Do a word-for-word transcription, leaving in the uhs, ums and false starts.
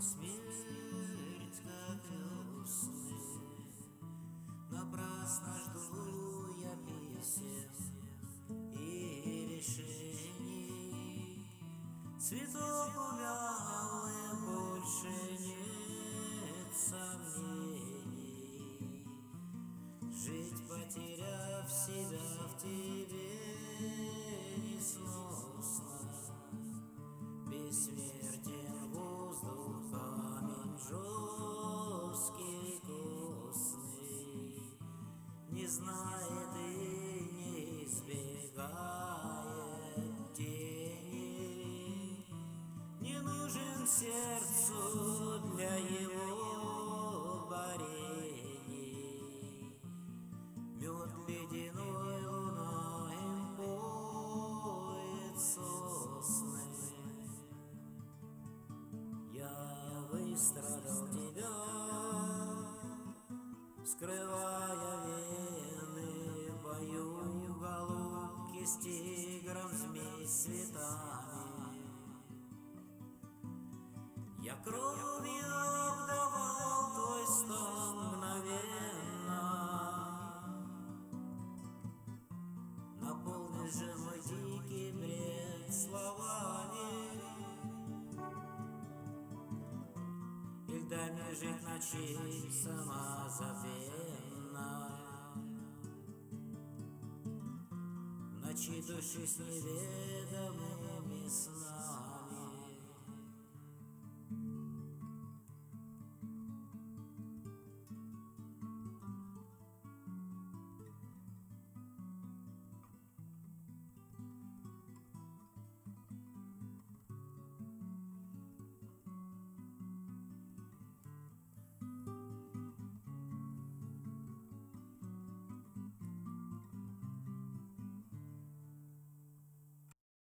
смерть, как весны. Напрасно жду я песен и решений. Цветов увял, и больше нет сомнений. Жить, потеряв себя в тебе, несносно. Бессмертен воздух, камень жесткий, костный, не знает и не избегает тени. Не нужен сердцу для его борений мед ледяной луной поет сосны. Я выстрадал тебя, скрывая вены, в бою голубки с тигром, змей с цветами. Я кровью обдавал твой стон мгновенно. Наполнишь же мой дикий бред словами. И дай мне жить ночи самозабвенно, в ночи души с неведомыми снами.